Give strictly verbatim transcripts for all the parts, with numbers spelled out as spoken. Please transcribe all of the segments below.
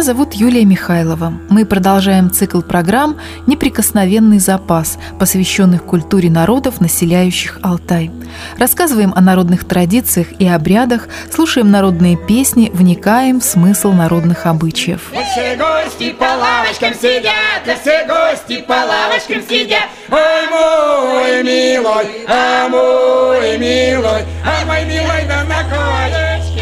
зовут Юлия Михайлова. Мы продолжаем цикл программ «Неприкосновенный запас», посвященных культуре народов, населяющих Алтай. Рассказываем о народных традициях и обрядах, слушаем народные песни, вникаем в смысл народных обычаев. Все гости по лавочкам сидят, все гости по лавочкам сидят. Ой, мой милой, а мой милой, а мой милой да на коечке.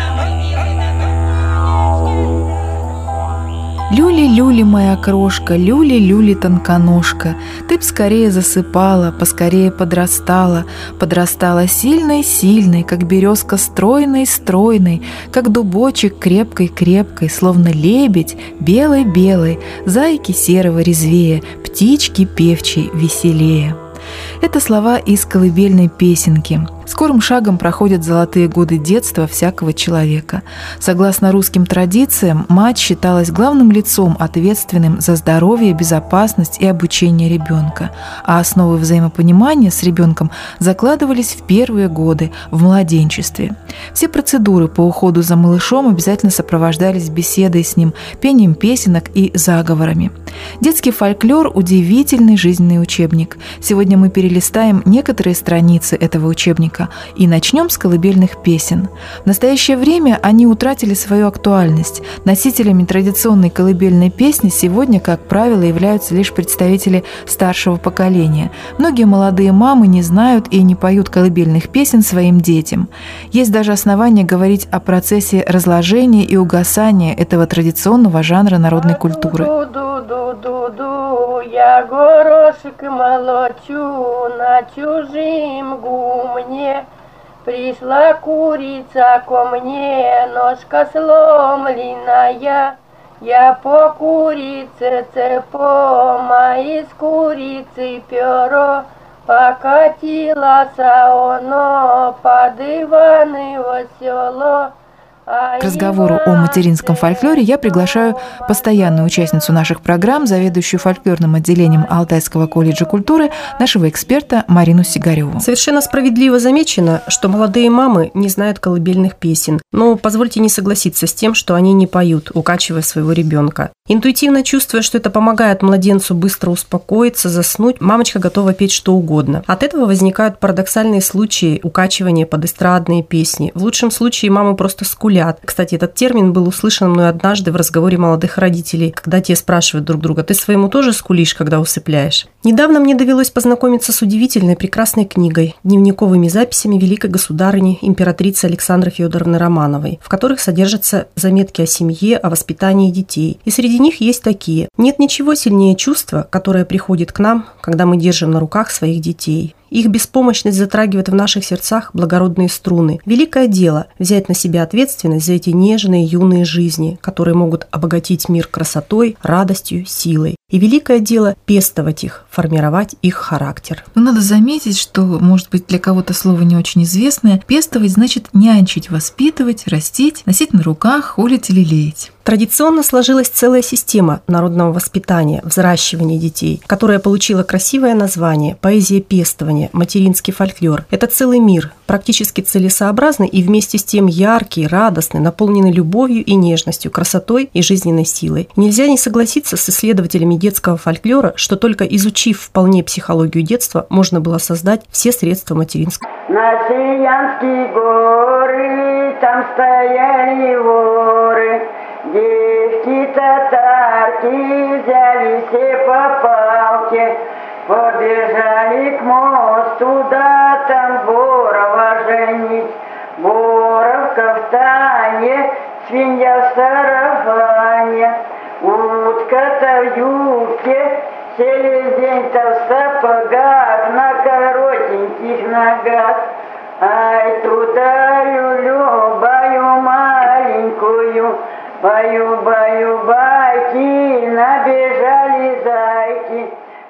Люли-люли, моя крошка, люли-люли, тонконожка, ты б скорее засыпала, поскорее подрастала, подрастала сильной-сильной, как березка стройной-стройной, как дубочек крепкой-крепкой, словно лебедь белой-белой, зайки серого резвее, птички певчей веселее. Это слова из колыбельной песенки. Скорым шагом проходят золотые годы детства всякого человека. Согласно русским традициям, мать считалась главным лицом, ответственным за здоровье, безопасность и обучение ребенка, а основы взаимопонимания с ребенком закладывались в первые годы, в младенчестве. Все процедуры по уходу за малышом обязательно сопровождались беседой с ним, пением песенок и заговорами. Детский фольклор – удивительный жизненный учебник. Сегодня мы перелистаем некоторые страницы этого учебника и начнем с колыбельных песен. В настоящее время они утратили свою актуальность. Носителями традиционной колыбельной песни сегодня, как правило, являются лишь представители старшего поколения. Многие молодые мамы не знают и не поют колыбельных песен своим детям. Есть даже основания говорить о процессе разложения и угасания этого традиционного жанра народной культуры. Я горошек молочу на чужим гумне. Пришла курица ко мне, ножка сломленная. Я по курице цепом, а из курицы перо. Покатилось оно под Иваново село. К разговору о материнском фольклоре я приглашаю постоянную участницу наших программ, заведующую фольклорным отделением Алтайского колледжа культуры, нашего эксперта Марину Сигареву. Совершенно справедливо замечено, что молодые мамы не знают колыбельных песен. Но позвольте не согласиться с тем, что они не поют, укачивая своего ребенка. Интуитивно чувствуя, что это помогает младенцу быстро успокоиться, заснуть, мамочка готова петь что угодно. От этого возникают парадоксальные случаи укачивания под эстрадные песни. В лучшем случае мамы просто скулят. Кстати, этот термин был услышан мной однажды в разговоре молодых родителей, когда те спрашивают друг друга: «Ты своему тоже скулишь, когда усыпляешь?» Недавно мне довелось познакомиться с удивительной, прекрасной книгой, дневниковыми записями великой государыни императрицы Александры Федоровны Романовой, в которых содержатся заметки о семье, о воспитании детей. И среди них есть такие: «Нет ничего сильнее чувства, которое приходит к нам, когда мы держим на руках своих детей. Их беспомощность затрагивает в наших сердцах благородные струны. Великое дело – взять на себя ответственность за эти нежные юные жизни, которые могут обогатить мир красотой, радостью, силой. И великое дело – пестовать их, формировать их характер». Но надо заметить, что, может быть, для кого-то слово не очень известное. Пестовать значит нянчить, воспитывать, растить, носить на руках, холить или лелеять. Традиционно сложилась целая система народного воспитания, взращивания детей, которая получила красивое название «Поэзия пестования», «Материнский фольклор». Это целый мир, практически целесообразный и вместе с тем яркий, радостный, наполненный любовью и нежностью, красотой и жизненной силой. Нельзя не согласиться с исследователями детского фольклора, что только изучив вполне психологию детства, можно было создать все средства материнского. На Сиянские горы там стояли воры. Девки-татарки взяли все по палке, побежали к мосту, да там Борова женить. Боров в кафтане, свинья в сарафане, утка-то в юбке, селезень-то в сапогах, на коротеньких ногах. Ай, туда люлю, баю маленькую, баю-баю байки, набежали зайки.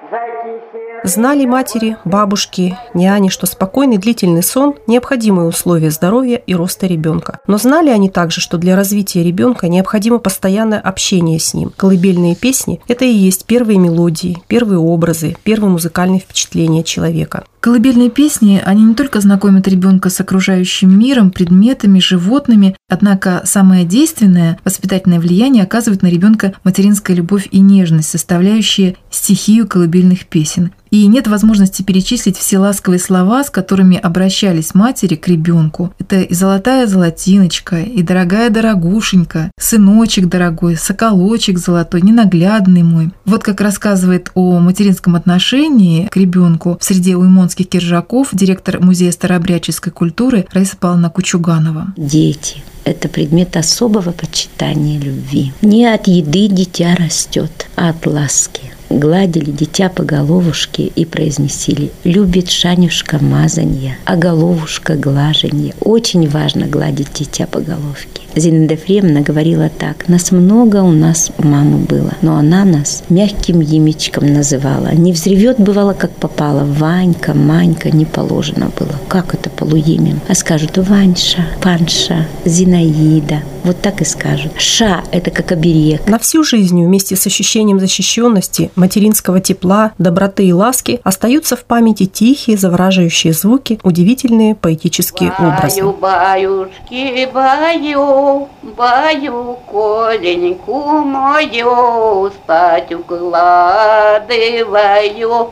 Знали матери, бабушки, няни, что спокойный длительный сон – необходимые условия здоровья и роста ребенка. Но знали они также, что для развития ребенка необходимо постоянное общение с ним. Колыбельные песни – это и есть первые мелодии, первые образы, первые музыкальные впечатления человека. К Колыбельные песни, они не только знакомят ребенка с окружающим миром, предметами, животными, однако самое действенное воспитательное влияние оказывает на ребенка материнская любовь и нежность, составляющие стихию колыбельных песен. И нет возможности перечислить все ласковые слова, с которыми обращались матери к ребенку. Это и золотая золотиночка, и дорогая дорогушенька, сыночек дорогой, соколочек золотой, ненаглядный мой. Вот как рассказывает о материнском отношении к ребенку в среде уймонских киржаков директор Музея старообрядческой культуры Раиса Павловна Кучуганова. Дети – это предмет особого почитания любви. Не от еды дитя растет, а от ласки. Гладили дитя по головушке и произнесили: «Любит Шанюшка мазанья, а головушка глаженья». Очень важно гладить дитя по головке. Зинаида Ефремовна говорила так: «Нас много у нас мамы было, но она нас мягким имечком называла. Не взревет, бывало, как попало: Ванька, Манька, не положено было. Как это полуимем? А скажут: Ваньша, Панша, Зинаида». Вот так и скажут. Ша – это как оберег. На всю жизнь вместе с ощущением защищенности, материнского тепла, доброты и ласки остаются в памяти тихие, завораживающие звуки, удивительные поэтические образы. Баю, баюшки, баю, баю, коленьку мою, спать укладываю,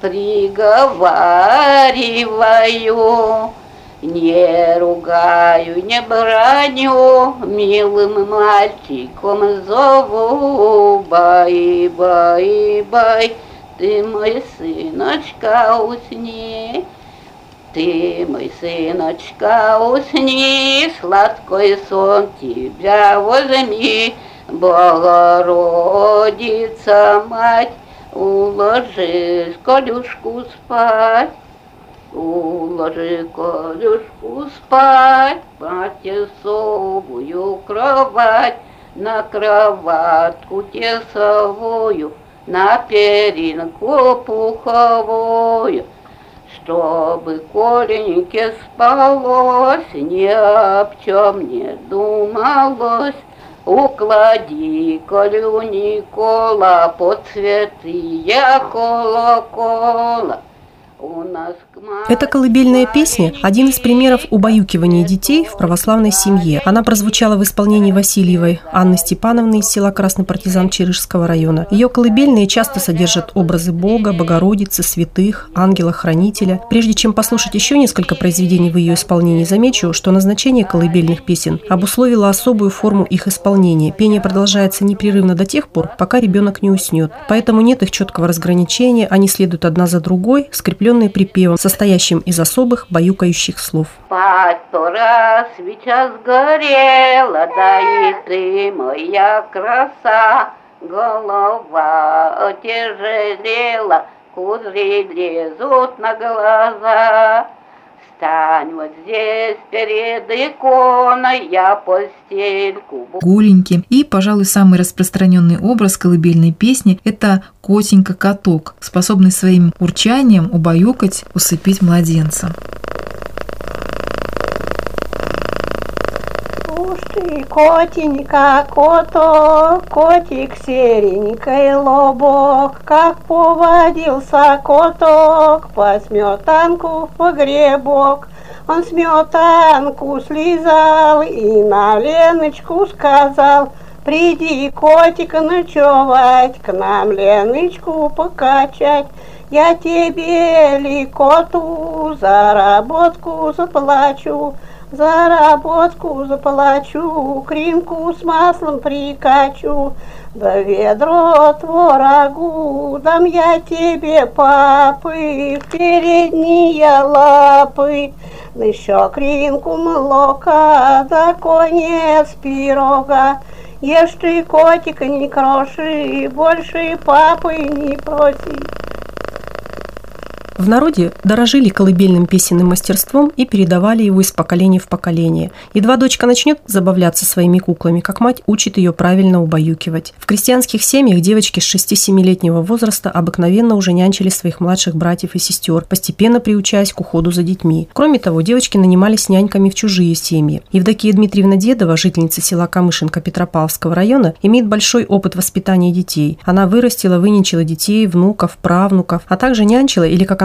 приговариваю. Не ругаю, не браню, милым мальчиком зову. Бай, бай, бай, ты мой сыночка, усни. Ты мой сыночка, усни, сладкий сон тебя возьми. Богородица, мать, уложи Колюшку спать. Уложи Колюшку спать, матесовую кровать, на кроватку тесовую, на перинку пуховую, чтобы Коленьке спалось, ни об чем не думалось. Уклади, Колю Никола, под святые колокола. Эта колыбельная песня – один из примеров убаюкивания детей в православной семье. Она прозвучала в исполнении Васильевой Анны Степановны из села Красный Партизан Чирышского района. Ее колыбельные часто содержат образы Бога, Богородицы, святых, ангела-хранителя. Прежде чем послушать еще несколько произведений в ее исполнении, замечу, что назначение колыбельных песен обусловило особую форму их исполнения. Пение продолжается непрерывно до тех пор, пока ребенок не уснет. Поэтому нет их четкого разграничения, они следуют одна за другой, скрепленные припевом, состоящим из особых баюкающих слов. Спать пора, свеча сгорела, да и ты, моя краса, голова отяжелела, кудри лезут на глаза. Стань вот здесь перед иконой, я постельку. Гуленьки. И, пожалуй, самый распространенный образ колыбельной песни – это котенька-каток, способный своим урчанием убаюкать, усыпить младенца. Уж ты, котенька, коток, котик серенький лобок, как поводился коток по сметанку в погребок. Он сметанку слизал и на Леночку сказал: приди, котик, ночевать, к нам Леночку покачать. Я тебе, ликоту, заработку заплачу. Заработку заплачу, кринку с маслом прикачу, да ведро творогу дам я тебе, папы, в передние лапы, да еще кринку молока, да конец пирога. Ешь ты, котик, не кроши, больше папы не проси. В народе дорожили колыбельным песенным мастерством и передавали его из поколения в поколение. Едва дочка начнет забавляться своими куклами, как мать учит ее правильно убаюкивать. В крестьянских семьях девочки с шести-семилетнего возраста обыкновенно уже нянчили своих младших братьев и сестер, постепенно приучаясь к уходу за детьми. Кроме того, девочки нанимались няньками в чужие семьи. Евдокия Дмитриевна Дедова, жительница села Камышинка Петропавловского района, имеет большой опыт воспитания детей. Она вырастила, вынянчила детей, внуков, правнуков, а также нянчила, или, как она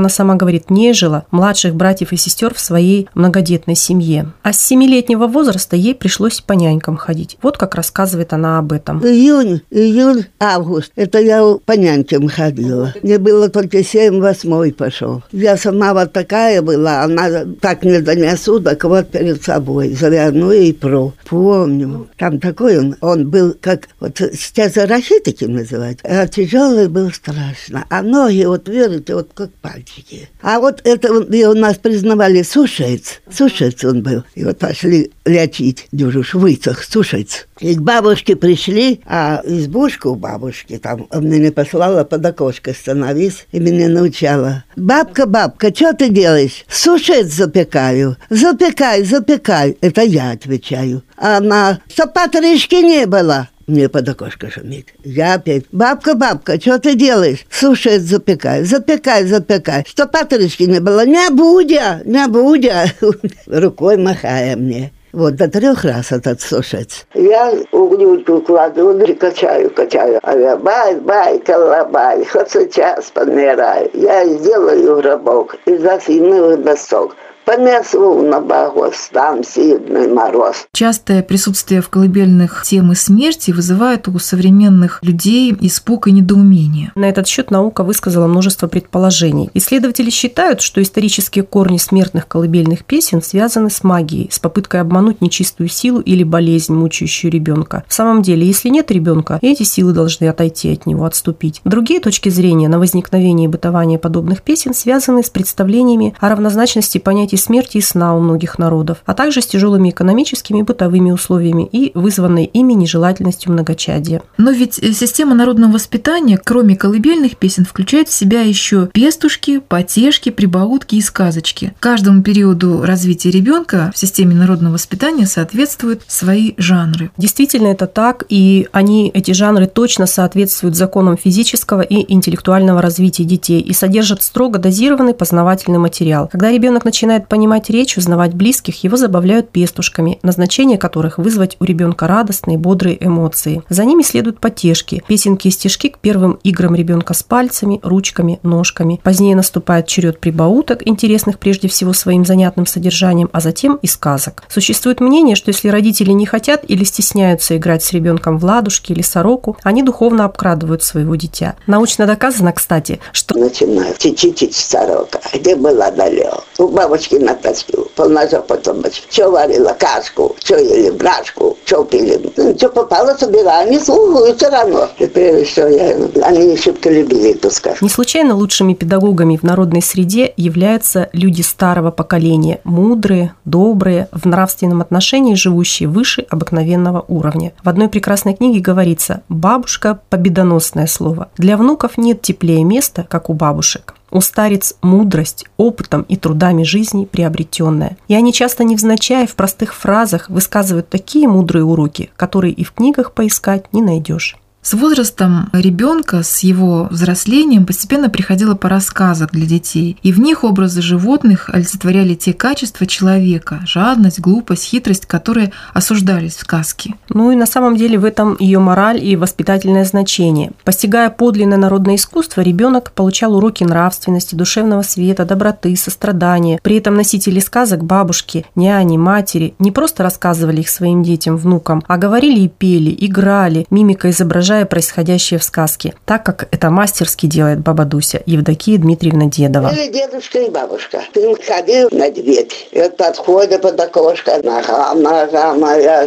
она сама говорит, нежила младших братьев и сестер в своей многодетной семье. А с семилетнего возраста ей пришлось по нянькам ходить. Вот как рассказывает она об этом. Июнь, июль, август. Это я по нянькам ходила. Мне было только семь, восьмой пошел. Я сама вот такая была, она так не донесу, так вот перед собой. Заверну и про. Помню. Там такой он, он был, как вот сейчас рахитики называют. А тяжелый был страшно. А ноги, вот верите, вот как пальчики. А вот это и у нас признавали сушец. Сушец он был. И вот пошли лечить, дюжуш, высох, сушец. И к бабушке пришли, а избушку у бабушки там меня послала под окошко становись и меня научала. Бабка, бабка, что ты делаешь? Сушец запекаю. Запекай, запекай. Это я отвечаю. А она, что патришки не было. Мне под окошко шумит. Я опять. Бабка, бабка, что ты делаешь? Сушец запекай, запекай, запекай. Что патришки не было? Не будя, не будя. Рукой махая мне. Вот до трех раз этот сушец. Я углючку кладу и качаю, качаю. А я бай, бай, колобай, хоть сейчас помираю. Я сделаю гробок из осиновых досок. Понесу на багос, там сильный мороз. Частое присутствие в колыбельных темы смерти вызывает у современных людей испуг и недоумение. На этот счет наука высказала множество предположений. Исследователи считают, что исторические корни смертных колыбельных песен связаны с магией, с попыткой обмануть нечистую силу или болезнь, мучающую ребенка. В самом деле, если нет ребенка, эти силы должны отойти от него, отступить. Другие точки зрения на возникновение и бытование подобных песен связаны с представлениями о равнозначности понятий смерти и сна у многих народов, а также с тяжелыми экономическими и бытовыми условиями и вызванной ими нежелательностью многочадия. Но ведь система народного воспитания, кроме колыбельных песен, включает в себя еще пестушки, потешки, прибаутки и сказочки. Каждому периоду развития ребенка в системе народного воспитания соответствуют свои жанры. Действительно, это так, и они, эти жанры, точно соответствуют законам физического и интеллектуального развития детей и содержат строго дозированный познавательный материал. Когда ребенок начинает понимать речь, узнавать близких, его забавляют пестушками, назначение которых вызвать у ребенка радостные, бодрые эмоции. За ними следуют потешки, песенки и стишки к первым играм ребенка с пальцами, ручками, ножками. Позднее наступает черед прибауток, интересных прежде всего своим занятным содержанием, а затем и сказок. Существует мнение, что если родители не хотят или стесняются играть с ребенком в ладушки или сороку, они духовно обкрадывают своего дитя. Научно доказано, кстати, что... Начинаю. Чи-чи-чи, сорока. Где была далеко? У бабушки на тоску. Полножопа бабочки. Что варила? Кашку. Что ели? Брашку. Что пили? Ну, что попало, собирали. Они слухают все равно. Теперь что я... Они шибко любили эту сказку. Не случайно лучшими педагогами в народной среде являются люди старого поколения. Мудрые, добрые, в нравственном отношении живущие выше обыкновенного уровня. В одной прекрасной книге говорится: «Бабушка – победоносное слово. Для внуков нет теплее места, как у бабушек». У старец мудрость, опытом и трудами жизни приобретенная. И они часто невзначай в простых фразах высказывают такие мудрые уроки, которые и в книгах поискать не найдешь. С возрастом ребенка, с его взрослением постепенно приходила пора сказок для детей, и в них образы животных олицетворяли те качества человека – жадность, глупость, хитрость, которые осуждались в сказке. Ну и на самом деле в этом ее мораль и воспитательное значение. Постигая подлинное народное искусство, ребенок получал уроки нравственности, душевного света, доброты, сострадания. При этом носители сказок, бабушки, няни, матери не просто рассказывали их своим детям, внукам, а говорили и пели, играли, мимика изображая происходящее в сказке, так как это мастерски делает баба Дуся, Евдокия Дмитриевна Дедова. Или дедушка и бабушка. Ты ходил на медведь, и вот подходит под окошко. Нога, нога моя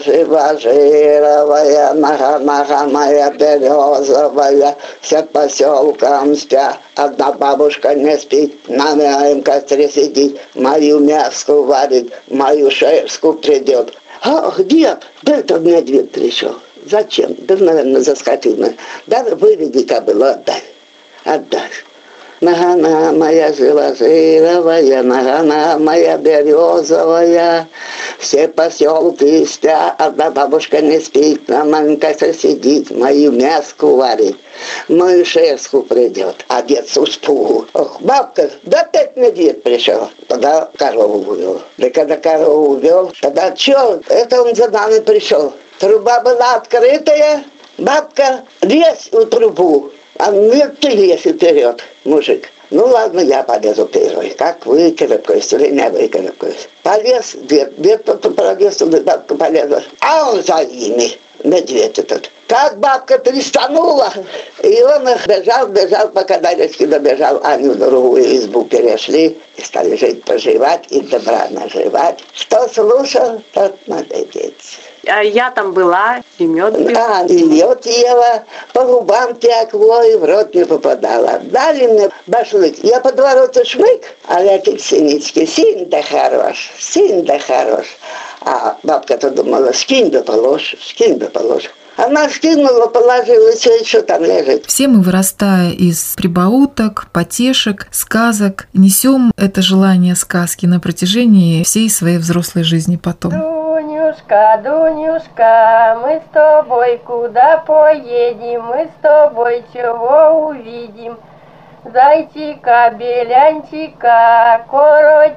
жива-жировая, нога, нога моя березовая, все поселкам спят. Одна бабушка не спит, на моем костре сидит, мою мяску варит, мою шерстку придет. А где? Да этот медведь пришел. Зачем? Да, наверное, заскочил. Да, выведи кобылу, отдай. Отдай. Нога, нога моя жива-жировая, нога, нога моя березовая, все поселки спят, одна бабушка не спит, на моем костре сидит, мою мяску варит, мою шерстку придет, а дед с успуху. Ох, бабка, да опять медведь пришел. Тогда корову увел. Да когда корову увел, тогда что? Это он за нами пришел. Труба была открытая, бабка лезь в трубу. А нет, ты лезь вперед, мужик. Ну ладно, я полезу первый. Как выкарабкаюсь или не выкарабкаюсь. Полез, дед, дед потом пролез, бабка полезла. А он за ними, медведь этот. Как бабка перестанула, и он бежал, бежал, пока до речки добежал. Они в другую избу перешли и стали жить, поживать и добра наживать. Что слушал, тот молодец. А я там была, и мед пила. Да, и мед ела, по губам текло, и в рот не попадала. Дали мне башлык. Я по двору-то шмык, а эти синички, син да хорош, син да хорош. А бабка-то думала, скинь да положь, скинь да положь. Она скинула, положила, все еще там лежит. Все мы, вырастая из прибауток, потешек, сказок, несем это желание сказки на протяжении всей своей взрослой жизни потом. Дунюшка, Дунюшка, мы с тобой куда поедем, мы с тобой чего увидим? Зайчика, белянчика, короть.